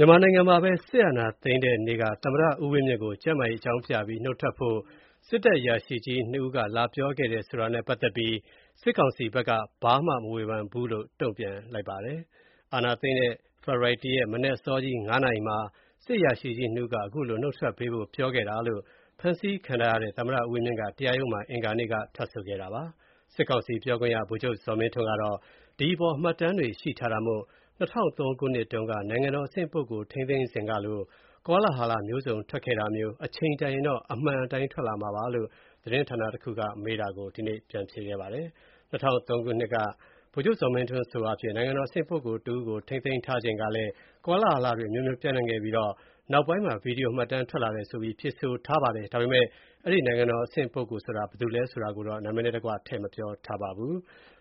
မြန်မာနိုင်ငံမှာပဲစစ်အာဏာသိမ်းတဲ့နေ့ကသမ္မတဦးဝင်းမြင့်ကိုကျန်းမာရေးအကြောင်းပြပြီးနုတ်ထွက်ဖို့စစ်တပ်အရာရှိကြီး2ဦးကလာပြောခဲ့တယ်ဆိုတာနဲ့ပတ်သက်ပြီးစစ်ကောင်စီဘက်ကဘာမှမဝေဖန်ဘူးလို့တုံ့ပြန်လိုက်ပါတယ်။အာဏာသိမ်းတဲ့ဖေဖော်ဝါရီလ 1 ရက်မနက်အစောကြီး9နာရီမှာစစ်အရာရှိကြီး2ဦးကအခုလိုနုတ်ထွက်ပေးဖို့ပြောခဲ့တာလို့ဖမ်းဆီးခံထားရတဲ့သမ္မတဦးဝင်းမြင့်ကတရားရုံးမှာအင်္ဂါနေ့ကထွက်ဆိုခဲ့တာပါ။စစ်ကောင်စီပြောခွင့်ရဗိုလ်ချုပ်ဇော်မင်းထွန်းကတော့ဒီအပေါ်မှတ်တမ်းတွေရှိထားတာမို့2003ခုနှစ်တုန်းကနိုင်ငံတော်အဆင့်ပုဂ္ဂိုလ်ထိန်းသိမ်းစဉ်ကလိုကောလာဟလမျိုးစုံထွက်ခဲ့တာမျိုးအချိန်တန်ရင်တော့အမှန်အတိုင်းထွက်လာမှာပါလို့သတင်းဌာနတစ်ခုကမေးတာကိုဒီနေ့ပြန်ဖြေခဲ့ပါတယ်။2003ခုနှစ်ကဗိုလ်ချုပ်ဇော်မင်းထွန်းဆိုအဖြစ်နိုင်ငံတော်အဆင့်ပုဂ္ဂိုလ်တဦးကိုထိန်းသိမ်းထားချိန်ကလည်းကောလာဟလတွေမျိုးပြန့်နှံ့ခဲ့ပြီးတော့နောက်ပိုင်းမှာဗီဒီယိုမှတ်တမ်းထွက်လာတယ်ဆိုပြီးဖြစ်ဆိုထားပါတယ်။ဒါပေမဲ့အဲ့ဒီနိုင်ငံတော်အဆင့်ပုဂ္ဂိုလ်ဆိုတာဘယ်သူလဲဆိုတာကိုတော့နာမည်နဲ့တကွထည့်မပြောထားပါဘူး။